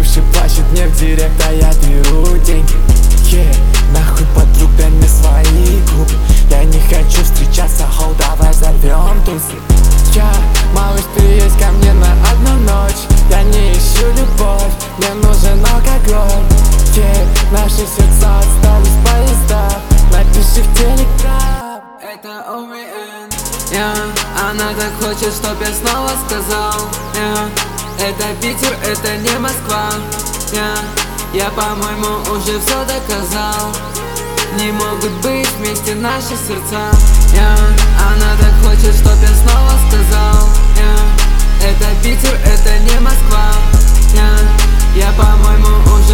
Бывший плачет мне в директ, а я беру деньги. Нахуй подруг, дай мне свои губы. Я не хочу встречаться, хоу, давай взорвем тусы. Малыш, ты есть ко мне на одну ночь. Я не ищу любовь, мне нужен алкоголь. Наши сердца остались в поездах. Напиши в телеграм. Это OVN. Она так хочет, чтоб я снова сказал. Это Питер, это не Москва. Я, по-моему, уже все доказал. Не могут быть вместе наши сердца. Она так хочет, чтоб я снова сказал. Это Питер, это не Москва. Я, по-моему, уже